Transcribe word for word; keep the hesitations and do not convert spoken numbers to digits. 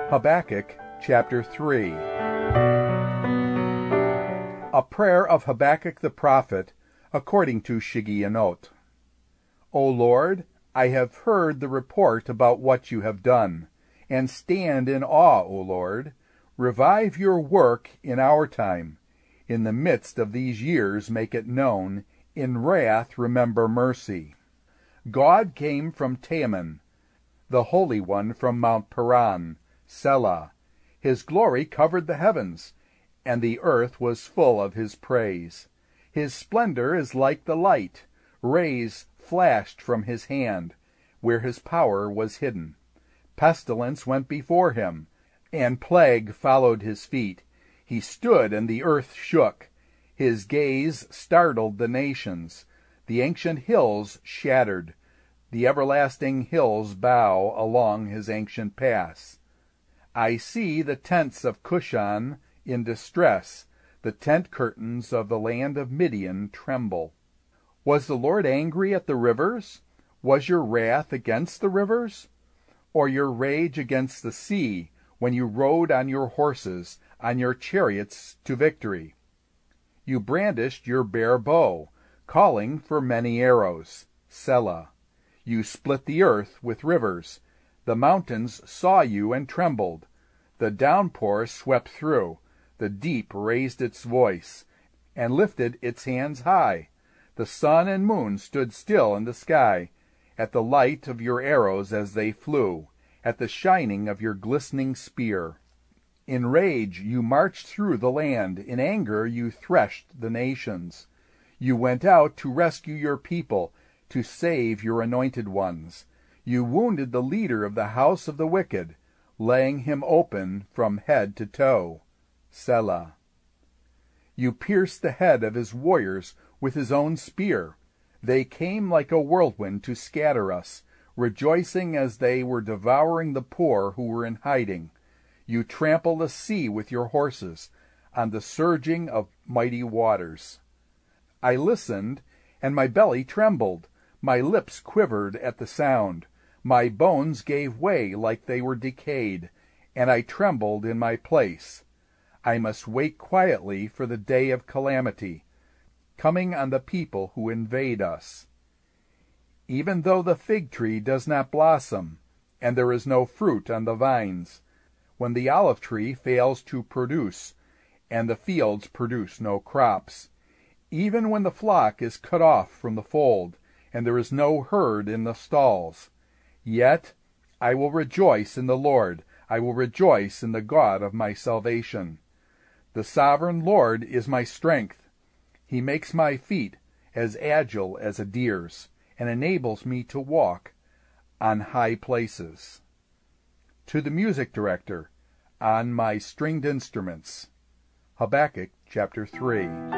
Habakkuk chapter three. A prayer of Habakkuk the prophet, according to Shigionoth. O Lord, I have heard the report about what you have done, and stand in awe, O Lord. Revive your work in our time. In the midst of these years make it known. In wrath remember mercy. God came from Teman, the Holy One from Mount Paran, Selah. His glory covered the heavens, and the earth was full of his praise. His splendor is like the light. Rays flashed from his hand, where his power was hidden. Pestilence went before him, and plague followed his feet. He stood, and the earth shook. His gaze startled the nations. The ancient hills shattered. The everlasting hills bow along his ancient paths. I see the tents of Cushan in distress. The tent curtains of the land of Midian tremble. Was the Lord angry at the rivers? Was your wrath against the rivers? Or your rage against the sea, when you rode on your horses, on your chariots to victory? You brandished your bare bow, calling for many arrows. Selah. You split the earth with rivers. The mountains saw you and trembled. The downpour swept through. The deep raised its voice, and lifted its hands high. The sun and moon stood still in the sky, at the light of your arrows as they flew, at the shining of your glistening spear. In rage you marched through the land. In anger you threshed the nations. You went out to rescue your people, to save your anointed ones. You wounded the leader of the house of the wicked, laying him open from head to toe. Selah. You pierced the head of his warriors with his own spear. They came like a whirlwind to scatter us, rejoicing as they were devouring the poor who were in hiding. You trampled the sea with your horses, on the surging of mighty waters. I listened, and my belly trembled. My lips quivered at the sound. My bones gave way like they were decayed, and I trembled in my place. I must wait quietly for the day of calamity, coming on the people who invade us. Even though the fig tree does not blossom, and there is no fruit on the vines, when the olive tree fails to produce, and the fields produce no crops, even when the flock is cut off from the fold, and there is no herd in the stalls, yet I will rejoice in the Lord. I will rejoice in the God of my salvation. The sovereign Lord is my strength. He makes my feet as agile as a deer's, and enables me to walk on high places. To the music director, on my stringed instruments. Habakkuk chapter three.